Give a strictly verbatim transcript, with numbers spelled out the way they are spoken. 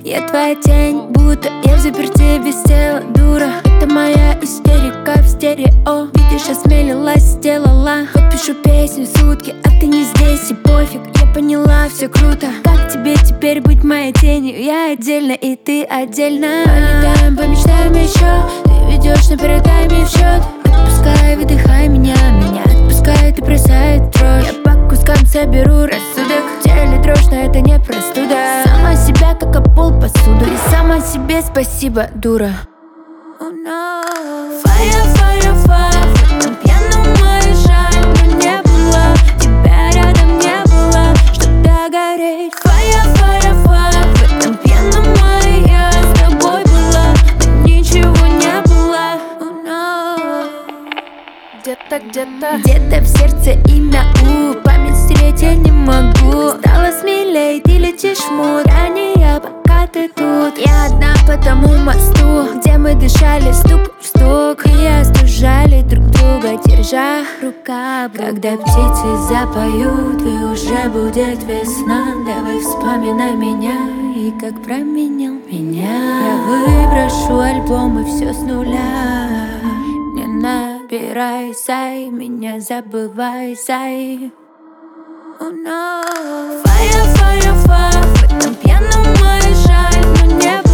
Я твоя тень, будто я в заперти без тела, дура. Это моя истерика в стерео. Видишь, осмелилась, сделала. Вот пишу песню сутки, а ты не здесь, и пофиг. Я поняла, все круто. Как тебе теперь быть моей тенью? Я отдельно, и ты отдельно. Полетаем, помечтаем еще. Ты ведешь на перетайме в счет. Отпускай, выдыхай меня. Меня отпускает и бросает дрожь. Я по кускам соберу рассудок. В теле дрожь, но это не простуда. Сама себя, как об пол посуду. И сама себе спасибо, дура. Oh no. Fire, fire, fire. В этом пьяном моей жаль, но не было тебя рядом, не было, чтоб догореть. Fire, fire, fire. В этом пьяном моей я с тобой была, но ничего не было. Oh no. Где-то, где-то, где-то в сердце имя У. Память стереть я не могу. Стала смелей, ты летишь в мут. Я не я, пока ты тут. Я одна по тому мосту, где мы дышали стук в стук. И остужали друг друга, держа рука. Когда птицы запоют, и уже будет весна, давай вспоминай меня и как променял меня. Я выброшу альбом и все с нуля. Не набирай, сай, меня забывай, сай. Oh no. Fire, fire, fire. В этом пьяном моей жаль, но не